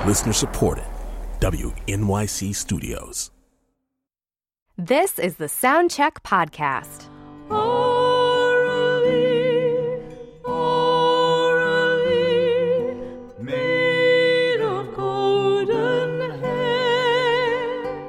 Listener supported. WNYC Studios. This is the Soundcheck Podcast. Made of golden hair,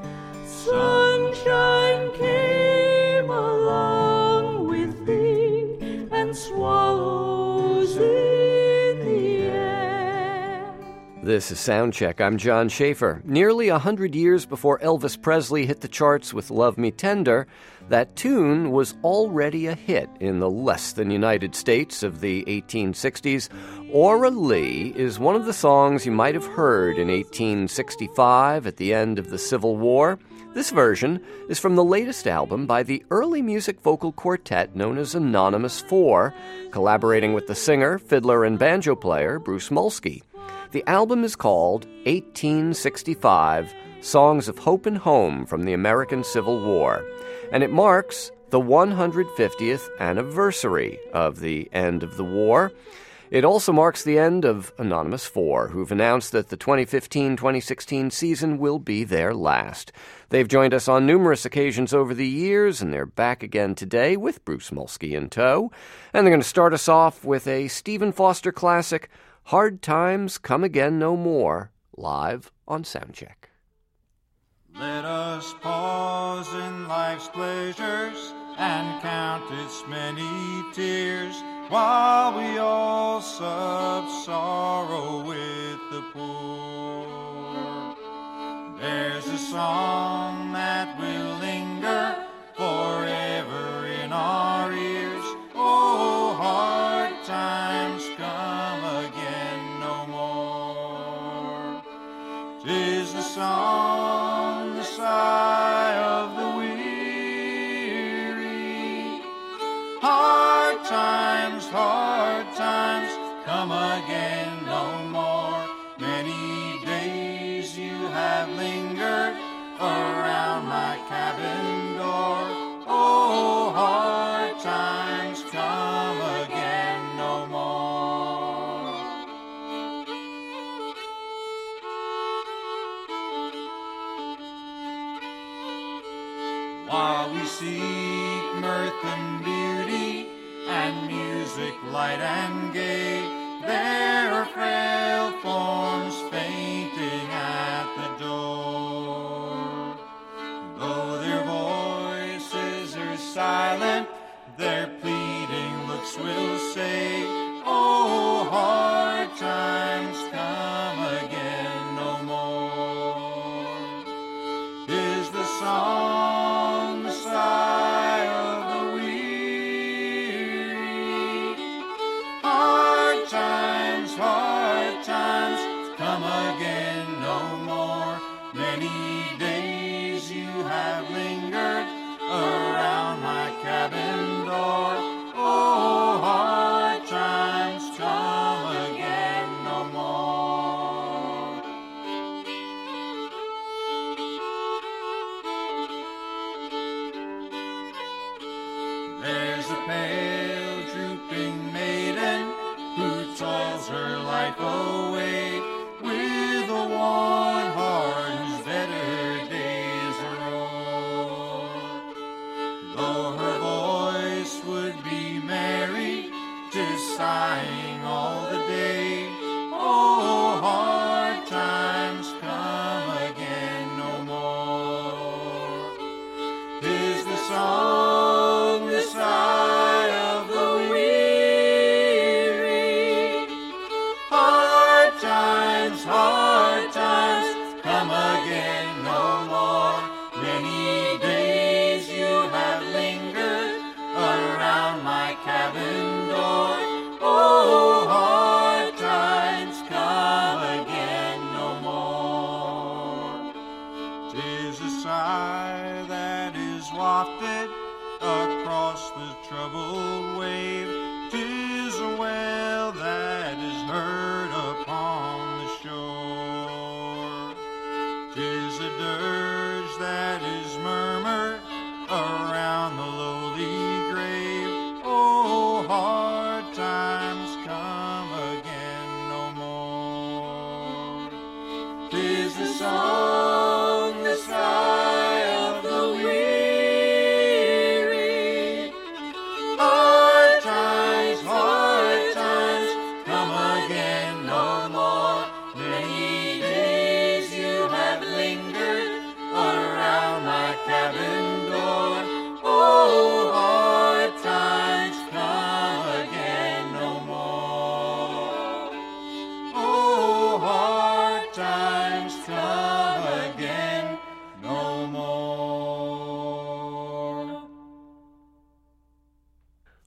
sunshine came along with thee, and swallows in the air. This is Soundcheck. I'm John Schaefer. Nearly 100 years before Elvis Presley hit the charts with Love Me Tender, that tune was already a hit in the less-than-United States of the 1860s. Aura Lee is one of the songs you might have heard in 1865 at the end of the Civil War. This version is from the latest album by the early music vocal quartet known as Anonymous Four, collaborating with the singer, fiddler, and banjo player Bruce Molsky. The album is called 1865, Songs of Hope and Home from the American Civil War, and it marks the 150th anniversary of the end of the war. It also marks the end of Anonymous Four, who've announced that the 2015-2016 season will be their last. They've joined us on numerous occasions over the years, and they're back again today with Bruce Molsky in tow. And they're going to start us off with a Stephen Foster classic, Hard Times Come Again No More, live on Soundcheck. Let us pause in life's pleasures and count its many tears, while we all sub sorrow with the poor. There's a song that will linger forever in our ears. Oh, hard times come again no more. 'Tis the song, the sigh of the weary. Hard times come again no more. Many days you have lingered around my cabin door. Oh, hard times come again no more. While we seek mirth and beauty and music light and gay, there are frail forms fainting at the door. Though their voices are silent, their pleading looks will say, oh, hard times come again no more. 'Tis the song, the sigh of the weary. Hard times come again no more. Many days you have lingered around my cabin door. Oh, hard times come again no more. There's a pale, drooping maiden who toils her life away with a worn heart whose better days are o'er. Though her voice would be merry, 'tis sighing all the day. Oh, hard times come again no more. 'Tis the song, the sigh of the weary. Hard times come again no more. Many days you have lingered around my cabin door. Oh, hard times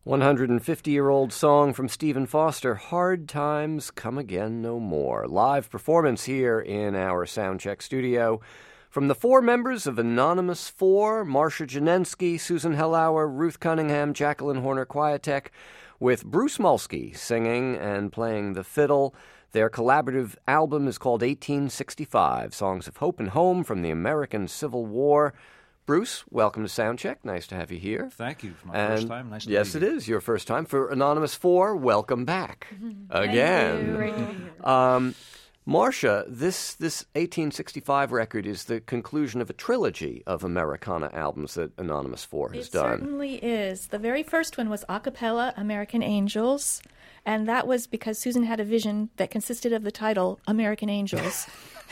150-year-old song from Stephen Foster, Hard Times Come Again No More. Live performance here in our Soundcheck studio from the four members of Anonymous Four, Marcia Janensky, Susan Hellauer, Ruth Cunningham, Jacqueline Horner-Kwiatek, with Bruce Mulsky singing and playing the fiddle. Their collaborative album is called 1865, Songs of Hope and Home from the American Civil War. Bruce, welcome to Soundcheck. Nice to have you here. Thank you. For my first time. Nice to Yes, be it here. is your first time. For Anonymous 4, welcome back again. Great to be here. Marcia, this 1865 record is the conclusion of a trilogy of Americana albums that Anonymous 4 has It done. certainly is. The very first one was a cappella, American Angels, and that was because Susan had a vision that consisted of the title American Angels.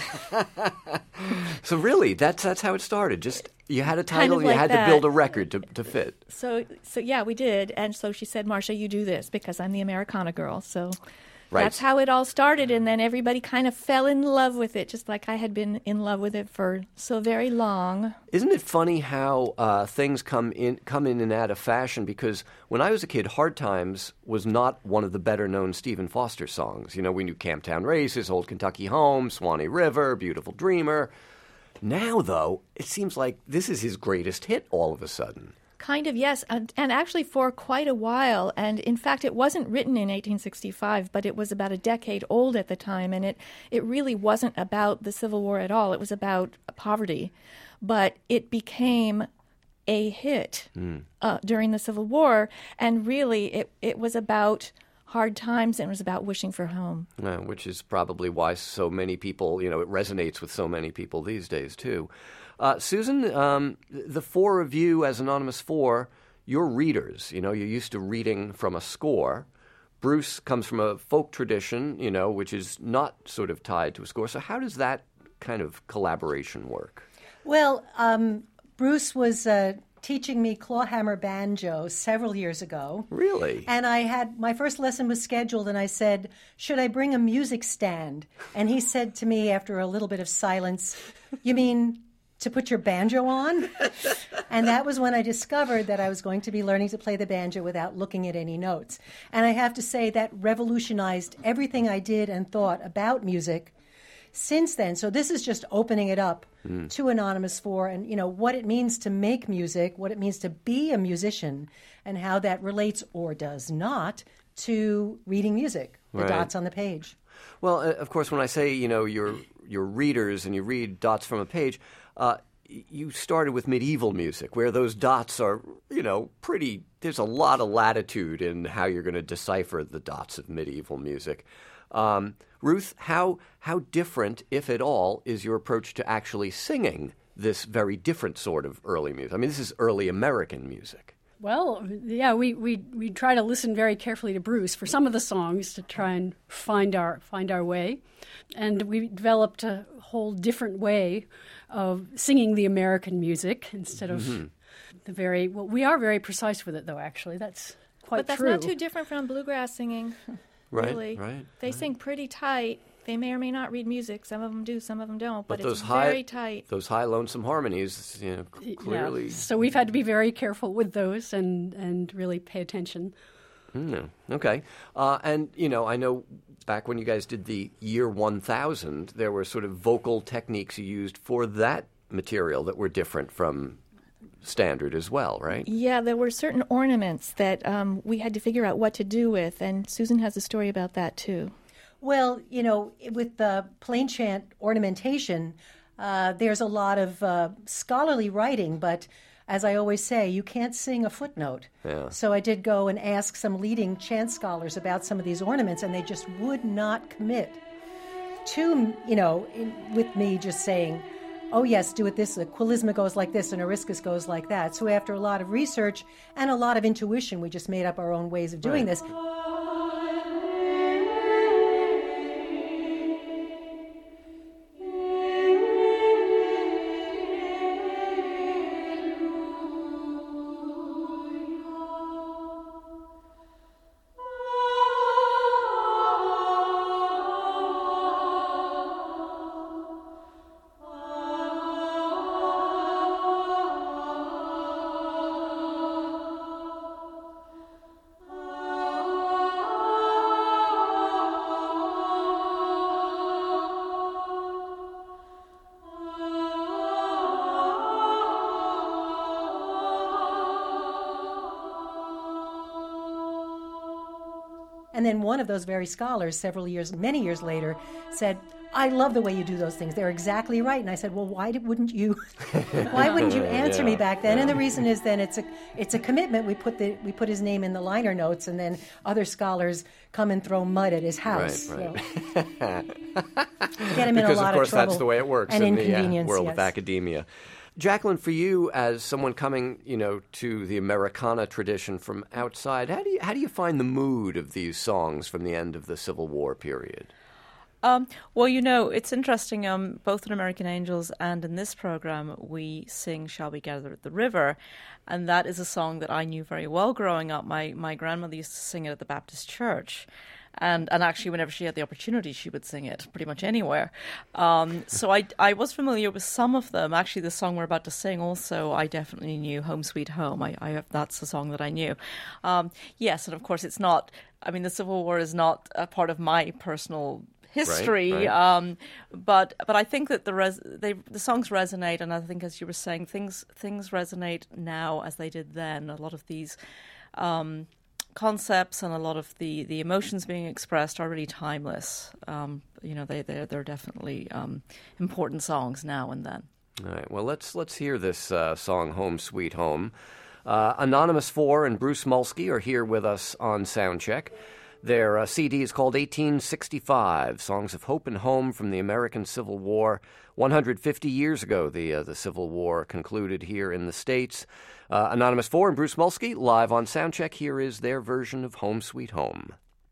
So really, that's how it started. Just you had a Kind title, of you like had that. to build a record to fit. So yeah, we did. And so she said, Marcia, you do this because I'm the Americana girl. So Right. that's how it all started. And then everybody kind of fell in love with it, just like I had been in love with it for so very long. Isn't it funny how things come in and out of fashion? Because when I was a kid, Hard Times was not one of the better-known Stephen Foster songs. You know, we knew Camptown Races, Old Kentucky Home, Swanee River, Beautiful Dreamer. Now, though, it seems like this is his greatest hit all of a sudden. Kind of, yes, and actually for quite a while. And in fact, it wasn't written in 1865, but it was about a decade old at the time, and it really wasn't about the Civil War at all. It was about poverty. But it became a hit during the Civil War, and really it was about hard times, and it was about wishing for home. Which is probably why so many people, it resonates with so many people these days, too. Susan, the four of you as Anonymous Four, you're readers. You're used to reading from a score. Bruce comes from a folk tradition, which is not sort of tied to a score. So how does that kind of collaboration work? Well, Bruce was teaching me clawhammer banjo several years ago. Really? And my first lesson was scheduled, and I said, should I bring a music stand? And he said to me after a little bit of silence, you mean to put your banjo on? And that was when I discovered that I was going to be learning to play the banjo without looking at any notes. And I have to say that revolutionized everything I did and thought about music since then. So this is just opening it up to Anonymous Four and, what it means to make music, what it means to be a musician, and how that relates or does not to reading music, the Right. dots on the page. Well, of course, when I say, you're readers and you read dots from a page, you started with medieval music, where those dots are, pretty. There's a lot of latitude in how you're going to decipher the dots of medieval music. Ruth, how different, if at all, is your approach to actually singing this very different sort of early music? I mean, this is early American music. Well, yeah, we try to listen very carefully to Bruce for some of the songs to try and find our way, and we developed a whole different way of singing the American music instead of we are very precise with it, though. Actually, that's quite But that's true. not too different from bluegrass singing, really. Right. They sing pretty tight. They may or may not read music. Some of them do, some of them don't. But those it's high, very tight. those high lonesome harmonies, clearly. Yeah. So we've had to be very careful with those and really pay attention. Okay. And, I know back when you guys did the year 1000, there were sort of vocal techniques you used for that material that were different from standard as well, right? Yeah, there were certain ornaments that we had to figure out what to do with, and Susan has a story about that, too. Well, with the plain chant ornamentation, there's a lot of scholarly writing, but as I always say, you can't sing a footnote. Yeah. So I did go and ask some leading chant scholars about some of these ornaments, and they just would not commit to, with me just saying, oh, yes, do it this, a quilisma goes like this, and Eriscus goes like that. So after a lot of research and a lot of intuition, we just made up our own ways of doing this. then one of those very scholars, many years later, said, I love the way you do those things. They're exactly right. And I said, well, why wouldn't you answer me back then? And the reason is then it's a commitment. We put his name in the liner notes, and then other scholars come and throw mud at his house. Right. So. Get him in a lot of trouble. Because, of course, that's the way it works and in the inconvenience, world of academia. Jacqueline, for you, as someone coming, to the Americana tradition from outside, how do you find the mood of these songs from the end of the Civil War period? Well, it's interesting. Both in American Angels and in this program, we sing "Shall We Gather at the River," and that is a song that I knew very well growing up. My grandmother used to sing it at the Baptist church. And actually, whenever she had the opportunity, she would sing it pretty much anywhere. So I was familiar with some of them. Actually, the song we're about to sing also, I definitely knew, Home Sweet Home. That's the song that I knew. Yes, and of course, it's not, the Civil War is not a part of my personal history, right. But I think that the songs resonate, and I think, as you were saying, things resonate now as they did then. A lot of these concepts and a lot of the emotions being expressed are really timeless. They're definitely important songs now and then. All right. Well, let's hear this song, "Home Sweet Home." Anonymous 4 and Bruce Mulsky are here with us on Soundcheck. Their CD is called 1865, Songs of Hope and Home from the American Civil War. 150 years ago, the Civil War concluded here in the States. Anonymous 4 and Bruce Mulsky, live on Soundcheck. Here is their version of Home Sweet Home.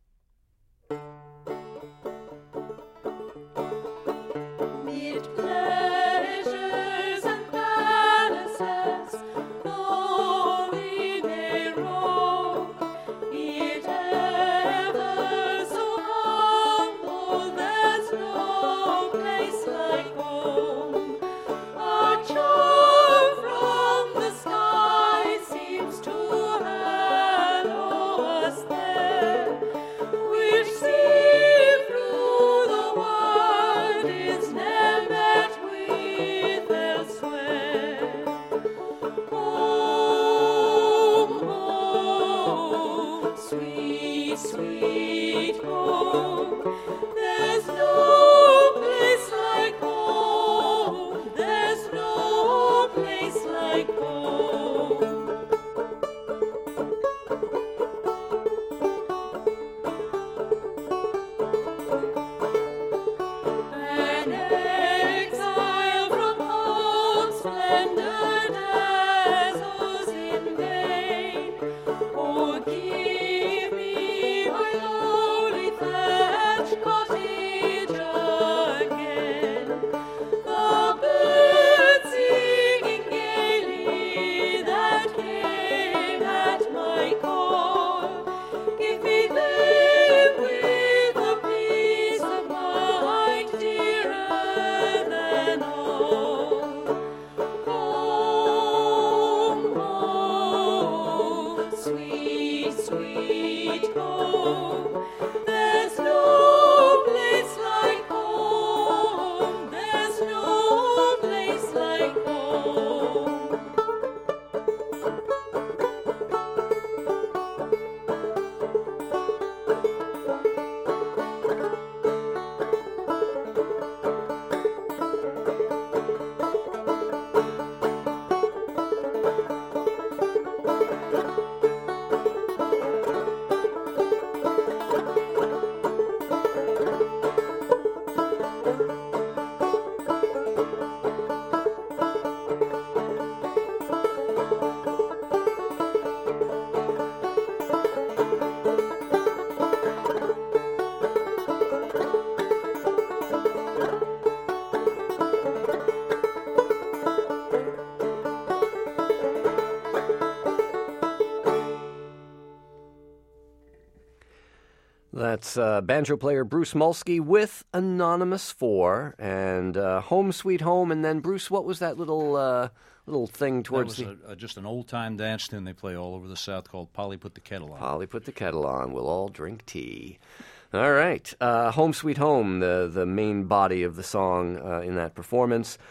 That's banjo player Bruce Mulsky with Anonymous 4 and Home Sweet Home. And then, Bruce, what was that little thing towards that was just an old-time dance tune they play all over the South called Polly Put the Kettle On. Polly Put the Kettle On. We'll all drink tea. All right. Home Sweet Home, the main body of the song in that performance.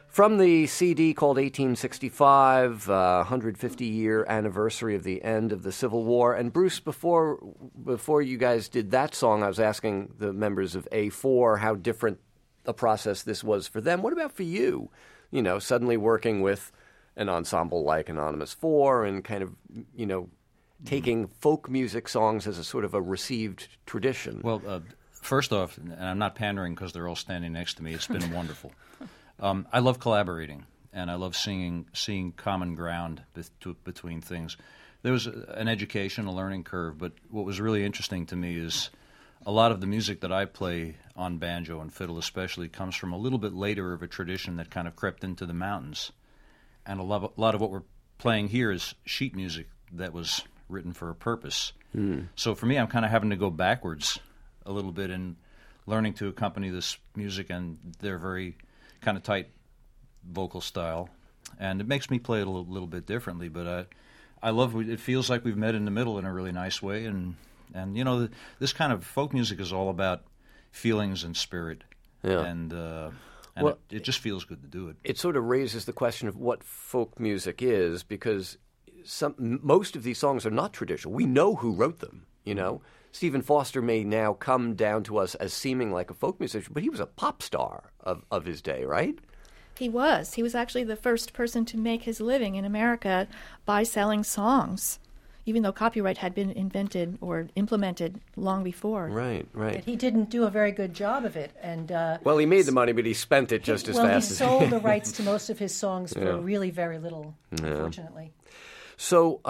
From the CD called 1865, 150-year anniversary of the end of the Civil War. And Bruce, before you guys did that song, I was asking the members of A4 how different a process this was for them. What about for you? You know, suddenly working with an ensemble like Anonymous 4 and kind of, you know, taking folk music songs as a sort of a received tradition. Well, first off, and I'm not pandering because they're all standing next to me, it's been wonderful. I love collaborating, and I love seeing common ground between things. There was an education, a learning curve, but what was really interesting to me is a lot of the music that I play on banjo and fiddle especially comes from a little bit later of a tradition that kind of crept into the mountains. And a lot of what we're playing here is sheet music that was written for a purpose. So for me, I'm kind of having to go backwards a little bit in learning to accompany this music and their very kind of tight vocal style. And it makes me play it a little bit differently, but I love it. Feels like we've met in the middle in a really nice way. And you know, this kind of folk music is all about feelings and spirit. Yeah. And well, it just feels good to do it. It sort of raises the question of what folk music is, because most of these songs are not traditional. We know who wrote them, you know. Stephen Foster may now come down to us as seeming like a folk musician, but he was a pop star of his day, right? He was. He was actually the first person to make his living in America by selling songs, even though copyright had been invented or implemented long before. Right. But he didn't do a very good job of it. And well, he made the money, but he spent it just as fast as he... Well, he sold the rights to most of his songs for really very little, unfortunately. So,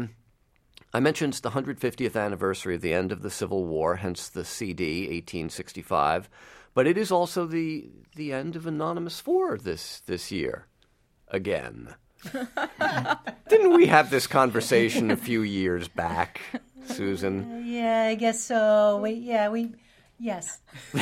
I mentioned it's the 150th anniversary of the end of the Civil War, hence the CD, 1865. But it is also the end of Anonymous 4 this year, again. Didn't we have this conversation a few years back, Susan? Yeah, I guess so. Yes.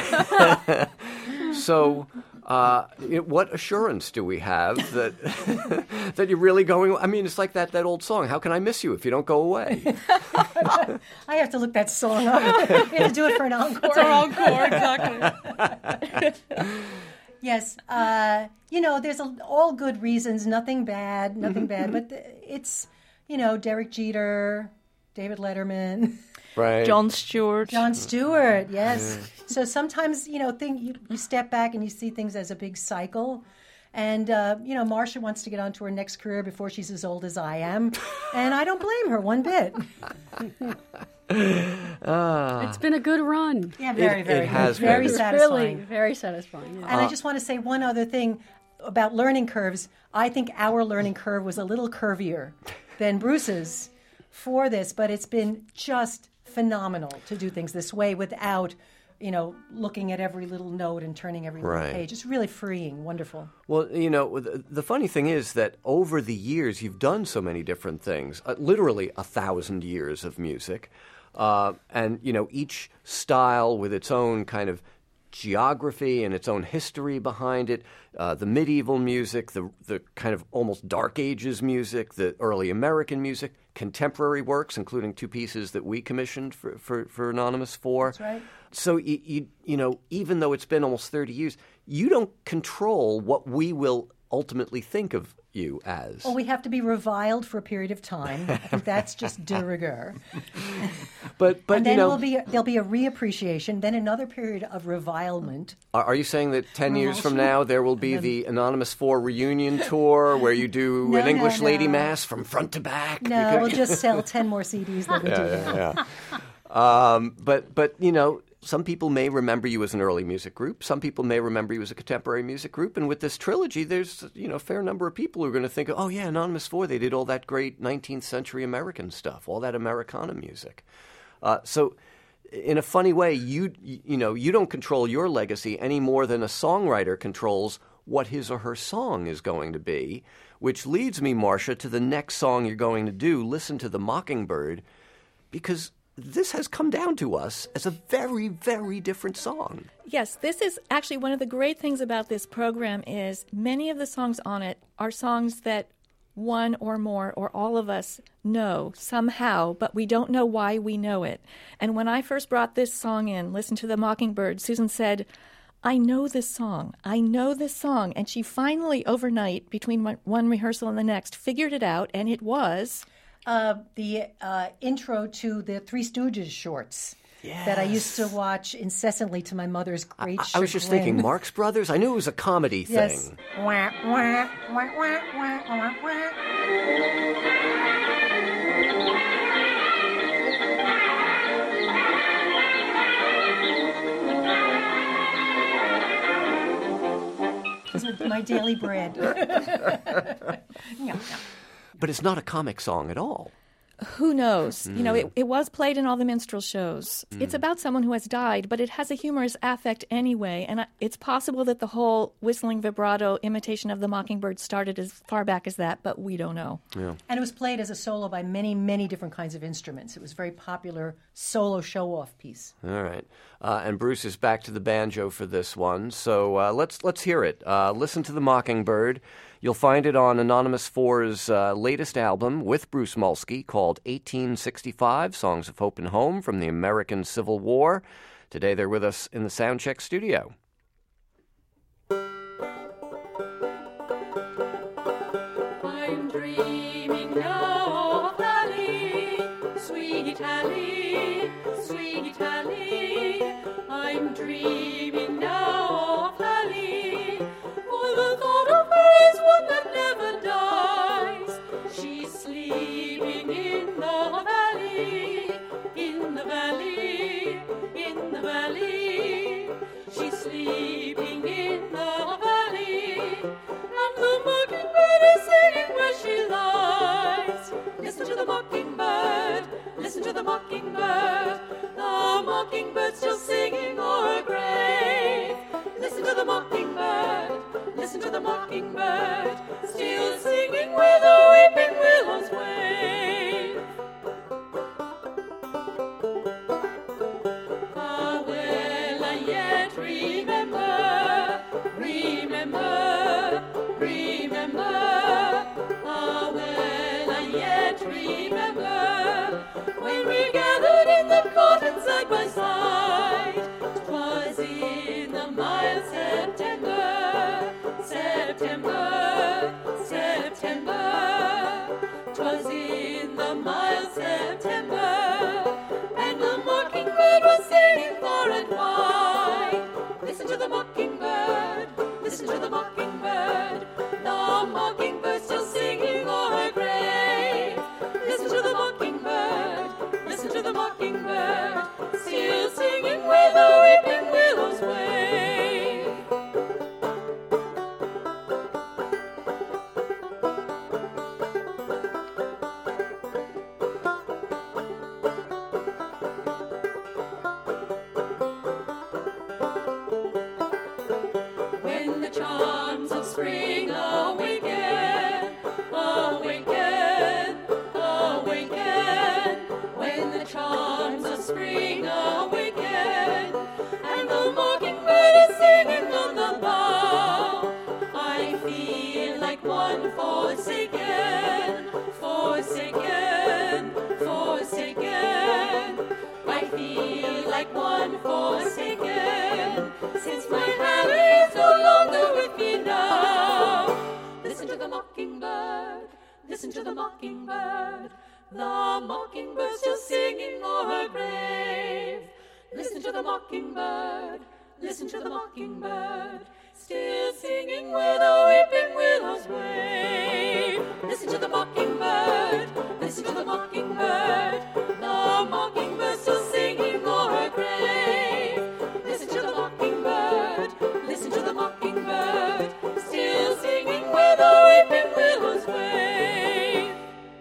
So, what assurance do we have that that you're really going? I mean, it's like that old song. How can I miss you if you don't go away? I have to look that song up. We have to do it for an encore. It's our encore, exactly. Yes, you know, there's all good reasons. Nothing bad. But it's, you know, Derek Jeter, David Letterman. Right. Jon Stewart, yes. Yeah. So sometimes, you know, you step back and you see things as a big cycle. And, you know, Marcia wants to get on to her next career before she's as old as I am. And I don't blame her one bit. It's been a good run. Yeah, very it has good. Very been. satisfying. Really, very satisfying. Yeah. And I just want to say one other thing about learning curves. I think our learning curve was a little curvier than Bruce's for this, but it's been just phenomenal to do things this way without, you know, looking at every little note and turning every little page. It's really freeing, wonderful. Well, you know, the funny thing is that over the years you've done so many different things, literally 1,000 years of music, and, you know, each style with its own kind of geography and its own history behind it, the medieval music, the kind of almost Dark Ages music, the early American music, contemporary works, including 2 pieces that we commissioned for Anonymous 4. That's right. So, you know, even though it's been almost 30 years, you don't control what we will ultimately think of you as. Well, we have to be reviled for a period of time. I think that's just de rigueur. But and then you know, there'll be a reappreciation, then another period of revilement. Are you saying that 10 years from now there will be the Anonymous 4 reunion tour where you do an English lady mass from front to back? No, we'll just sell 10 more CDs than we do now. But you know, some people may remember you as an early music group. Some people may remember you as a contemporary music group. And with this trilogy, there's, you know, a fair number of people who are going to think, oh, yeah, Anonymous 4, they did all that great 19th century American stuff, all that Americana music. So in a funny way, you know, you don't control your legacy any more than a songwriter controls what his or her song is going to be, which leads me, Marcia, to the next song you're going to do, Listen to the Mockingbird, because this has come down to us as a very, very different song. Yes, this is actually one of the great things about this program is many of the songs on it are songs that one or more or all of us know somehow, but we don't know why we know it. And when I first brought this song in, Listen to the Mockingbird, Susan said, I know this song. And she finally, overnight, between one rehearsal and the next, figured it out, and it was... the intro to the Three Stooges shorts that I used to watch incessantly to my mother's great chagrin. I was just thinking, Marx Brothers? I knew it was a comedy thing. Yes. Wah, wah, wah, wah, wah, wah, wah. Those are my daily bread. But it's not a comic song at all. Who knows? You know, it was played in all the minstrel shows. It's about someone who has died, but it has a humorous affect anyway. And it's possible that the whole whistling vibrato imitation of the mockingbird started as far back as that, but we don't know. Yeah. And it was played as a solo by many, many different kinds of instruments. It was a very popular solo show-off piece. All right. And Bruce is back to the banjo for this one. So let's hear it. Listen to the Mockingbird. You'll find it on Anonymous 4's latest album with Bruce Mulsky called 1865, Songs of Hope and Home from the American Civil War. Today they're with us in the Soundcheck studio. I'm dreaming now of Hallie, sweet Hallie, sweet Hallie. I'm dreaming now of Hallie, for the thought of her is one that never dies. She's sleeping in the valley, in the valley, in the valley. She's sleeping in the valley, and the mockingbird is singing where she lies. Listen to the mockingbird, listen to the mockingbird. The mockingbird still singing o'er her grave. Listen to the mockingbird, listen to the mockingbird, still singing where the weeping willows wave. Ah, will I yet remember, remember, remember? Ah, will I yet remember when we gathered in the cotton side by side? 'Twas in the mild September, September, September. 'Twas in the mild September, and the mockingbird was singing far and wide. Listen to the mockingbird, listen to the mockingbird. The mockingbird still singing o'er her grave. Listen to the mockingbird, listen to the mockingbird, still singing where the weeping willows wave. When the charms of spring awaken, awaken, awaken. When the charms of spring awaken, and the mockingbird is singing on the bough, I feel like one forsaken, forsaken, forsaken. I feel like one forsaken, since my Hallie is no longer with me now. Listen to the mockingbird, listen to the mockingbird. The mockingbird still singing o'er her grave. Listen to the mockingbird, listen to the mockingbird, still singing where the weeping willows wave. Listen to the mockingbird, listen to the mockingbird. The mockingbird still singing o'er her grave. Listen to the mockingbird, listen to the mockingbird, still singing where the weeping willows wave.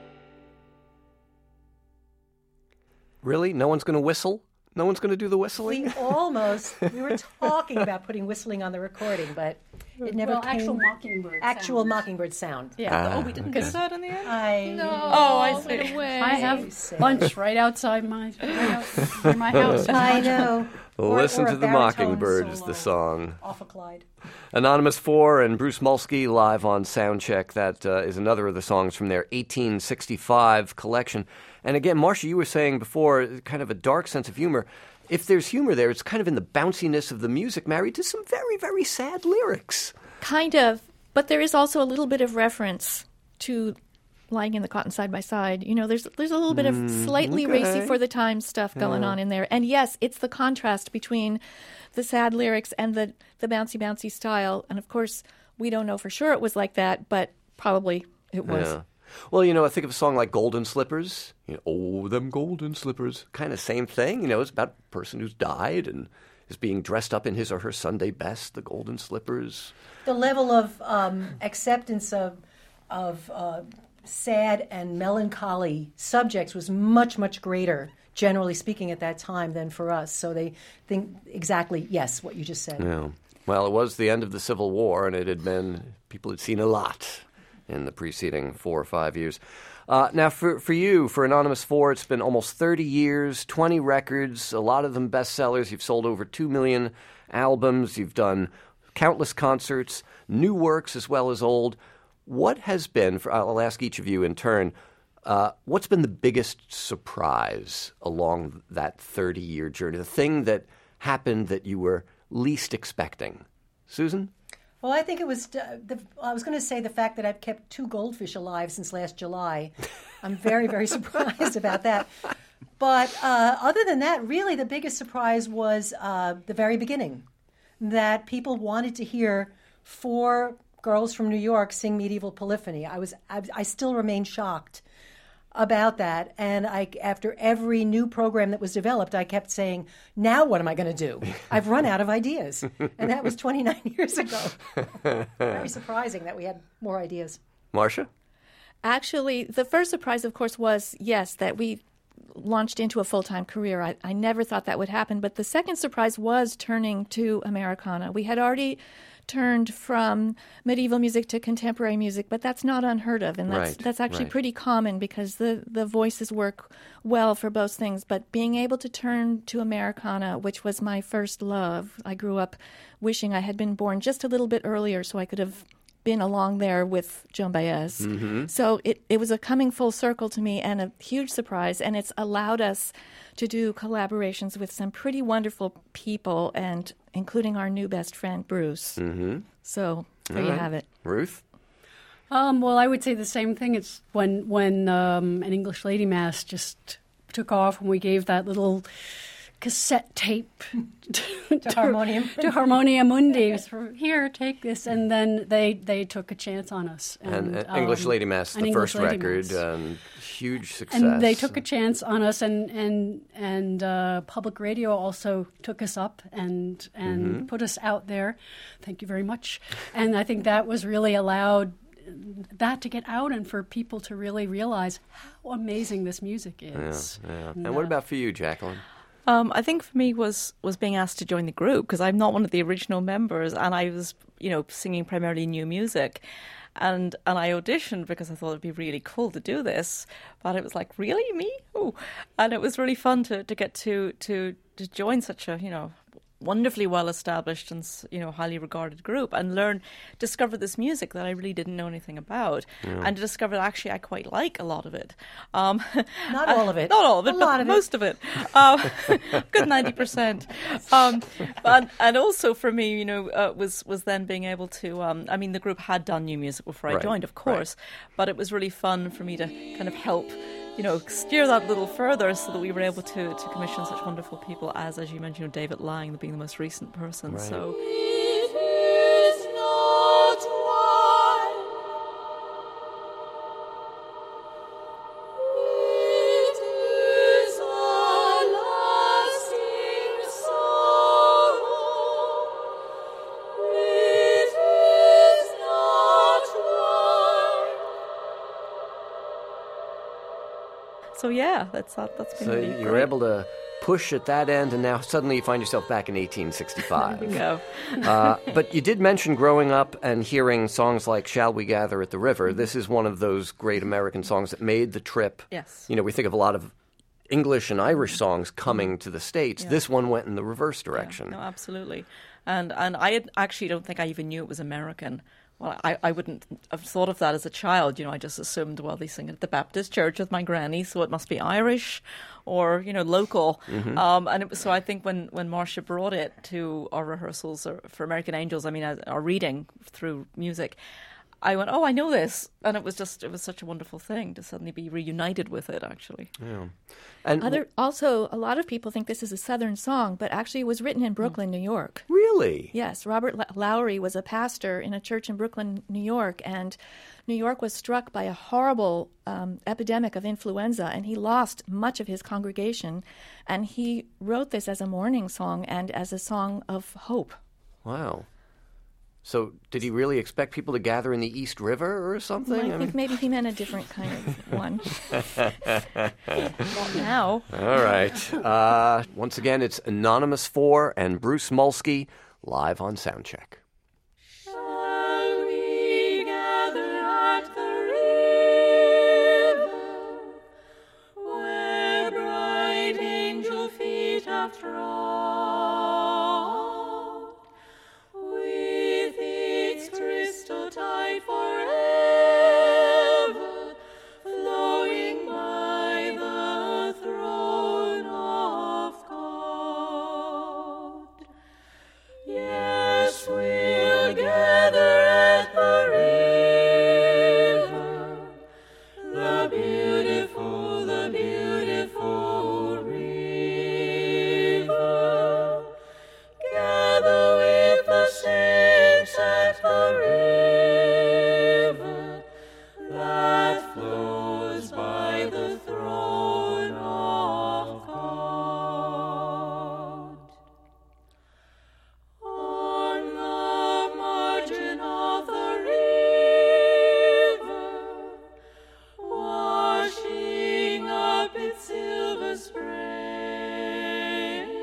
Really? No one's going to whistle? No one's going to do the whistling? We were talking about putting whistling on the recording, but it never came. Actual mockingbird Actual sound. mockingbird sound. Yeah. We didn't get that in the end? Oh, I see. I have lunch right outside my house. I know. Listen or to a the baritone Mockingbird is the solo song. Off of Clyde. Anonymous 4 and Bruce Mulsky live on Soundcheck. That is another of the songs from their 1865 collection. And again, Marcia, you were saying before, kind of a dark sense of humor. if there's humor there, it's kind of in the bounciness of the music married to some very, very sad lyrics. Kind of, but there is also a little bit of reference to Lying in the Cotton Side by Side. You know, there's a little bit of slightly racy for the time stuff going on in there. And yes, it's the contrast between the sad lyrics and the bouncy style. And of course, we don't know for sure it was like that, but probably it was. Yeah. Well, you know, I think of a song like Golden Slippers. You know, oh, them golden slippers. Kind of same thing. You know, it's about a person who's died and is being dressed up in his or her Sunday best, the golden slippers. The level of acceptance of sad and melancholy subjects was much, much greater, generally speaking, at that time than for us. So they think exactly, yes, what you just said. Yeah. Well, it was the end of the Civil War, and people had seen a lot in the preceding 4 or 5 years. Now, for you, for Anonymous 4, it's been almost 30 years, 20 records, a lot of them bestsellers. You've sold over 2 million albums. You've done countless concerts, new works as well as old. What has been, I'll ask each of you in turn, what's been the biggest surprise along that 30-year journey, the thing that happened that you were least expecting? Susan? Well, I think it was, I was going to say the fact that I've kept 2 goldfish alive since last July. I'm very, very surprised about that. But other than that, really the biggest surprise was the very beginning, that people wanted to hear 4 girls from New York sing Medieval Polyphony. I still remain shocked about that. And after every new program that was developed, I kept saying, now what am I going to do? I've run out of ideas. And that was 29 years ago. Very surprising that we had more ideas. Marcia? Actually, the first surprise, of course, was, yes, that we launched into a full-time career. I never thought that would happen. But the second surprise was turning to Americana. We had already turned from medieval music to contemporary music, but that's not unheard of, and that's actually pretty common because the voices work well for both things. But being able to turn to Americana, which was my first love, I grew up wishing I had been born just a little bit earlier so I could have been along there with Joan Baez. Mm-hmm. So it was a coming full circle to me and a huge surprise, and it's allowed us to do collaborations with some pretty wonderful people, and including our new best friend, Bruce. Mm-hmm. So there you have it. Ruth? Well, I would say the same thing. It's when an English Lady Mass just took off, and we gave that little cassette tape to Harmonium. To Harmonia Mundi. From here, take this. And then they took a chance on us. And English Lady Mass, the first record, huge success. And they took a chance on us, and public radio also took us up and put us out there. Thank you very much. And I think that was really allowed that to get out and for people to really realize how amazing this music is. Yeah. And what about for you, Jacqueline? I think for me was being asked to join the group, because I'm not one of the original members, and I was, singing primarily new music. And I auditioned because I thought it'd be really cool to do this, but it was like, really, me? Oh, and it was really fun to get to join such a wonderfully well established and highly regarded group, and discover this music that I really didn't know anything about, and to discover that actually I quite like a lot of it. Not all of it. Not all of it, but most of it. Good 90%. And also for me, was then being able to. The group had done new music before I joined, of course, but it was really fun for me to kind of help steer that a little further, so that we were able to commission such wonderful people as you mentioned, David Lang being the most recent person. Right. So. It is not one. It is a lasting sorrow. It is not one. So yeah, that's been So really you were great. able to push at that end, and now suddenly you find yourself back in 1865. There you go. But you did mention growing up and hearing songs like Shall We Gather at the River. This is one of those great American songs that made the trip. Yes. We think of a lot of English and Irish songs coming to the States. Yeah. This one went in the reverse direction. Yeah, no, absolutely. And I actually don't think I even knew it was American well, I wouldn't have thought of that as a child. I just assumed, well, they sing at the Baptist church with my granny, so it must be Irish or, local. Mm-hmm. So I think when Marcia brought it to our rehearsals for American Angels, our reading through music, I went, oh, I know this. And it was such a wonderful thing to suddenly be reunited with it, actually. Yeah. And also, a lot of people think this is a Southern song, but actually it was written in Brooklyn, New York. Really? Yes. Robert Lowry was a pastor in a church in Brooklyn, New York, and New York was struck by a horrible epidemic of influenza, and he lost much of his congregation. And he wrote this as a mourning song and as a song of hope. Wow. So did he really expect people to gather in the East River or something? Well, I think maybe he meant a different kind of one. Not now. All right. Once again, it's Anonymous 4 and Bruce Molsky live on Soundcheck. Shall we gather at the river where bright angel feet have trod? Tide forever, flowing by the throne of God. Yes, we'll gather at the river, the beautiful river. Gather with the saints at the river that flows by the throne of God. On the margin of the river, washing up its silver spray,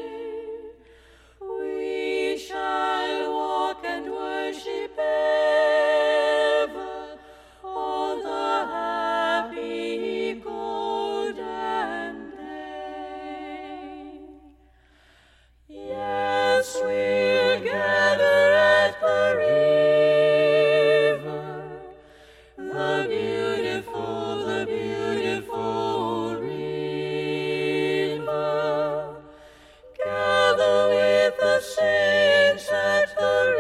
we shall walk and worship ever all the happy golden day. Yes, we'll gather at the river, the beautiful river. Gather with the saints at the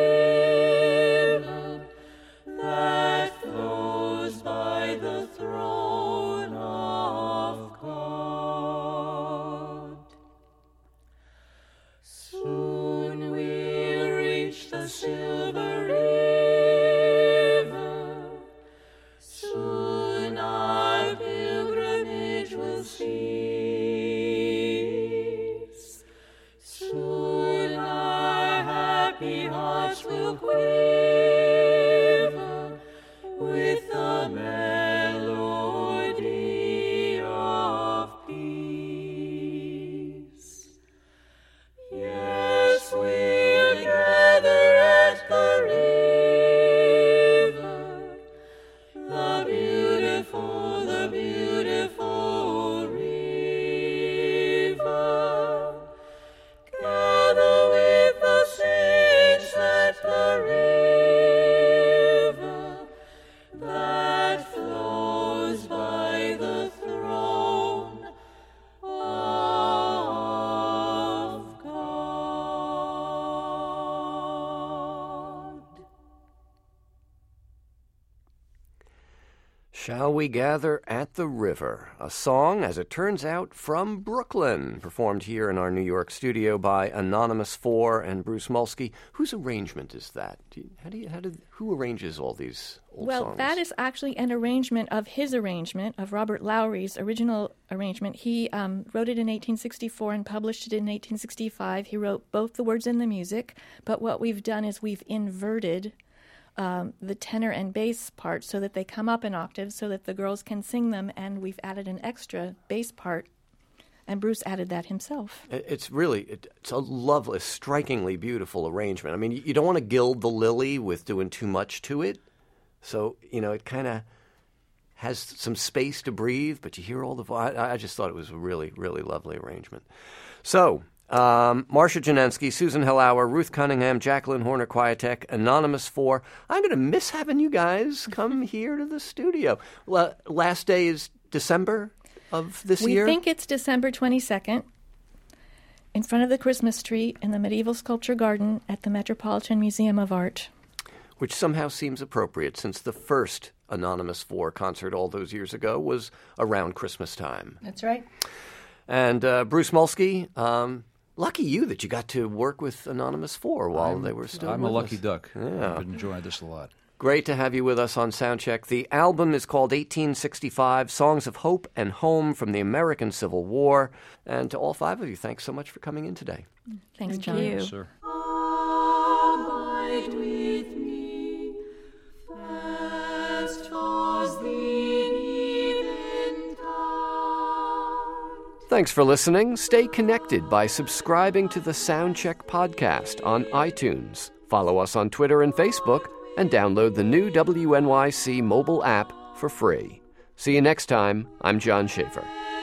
river that flows by the throne of God. Soon we'll reach the silver river. Soon our pilgrimage will cease. Soon our happy hearts will quiver with the melody of peace. Yes, we'll gather at the river, the beautiful river. Gather with the saints at the river that flows by the throne of God. Shall We Gather at the River, a song, as it turns out, from Brooklyn, performed here in our New York studio by Anonymous 4 and Bruce Molsky. Whose arrangement is that? Who arranges all these old songs? Well, that is actually an arrangement of his arrangement, of Robert Lowry's original arrangement. He wrote it in 1864 and published it in 1865. He wrote both the words and the music, but what we've done is we've inverted the tenor and bass part so that they come up an octave so that the girls can sing them, and we've added an extra bass part, and Bruce added that himself. It's a lovely, strikingly beautiful arrangement. I mean, you don't want to gild the lily with doing too much to it, so, it kind of has some space to breathe, but you hear all the voice. I just thought it was a really, really lovely arrangement. So, Marcia Janensky, Susan Hellauer, Ruth Cunningham, Jacqueline Horner-Kwiatek, Anonymous 4. I'm going to miss having you guys come here to the studio. Last day is December of this year? We think it's December 22nd in front of the Christmas tree in the Medieval Sculpture Garden at the Metropolitan Museum of Art. Which somehow seems appropriate since the first Anonymous 4 concert all those years ago was around Christmas time. That's right. And Bruce Molsky, lucky you that you got to work with Anonymous 4 while they were still I'm with a lucky us. duck. Yeah. I've been enjoying this a lot. Great to have you with us on Soundcheck. The album is called 1865, Songs of Hope and Home from the American Civil War. And to all five of you, thanks so much for coming in today. Thanks, John. Thank you. Yes, sir. Abide with me, fast as the eventide. Thanks for listening. Stay connected by subscribing to the Soundcheck podcast on iTunes. Follow us on Twitter and Facebook, and download the new WNYC mobile app for free. See you next time. I'm John Schaefer.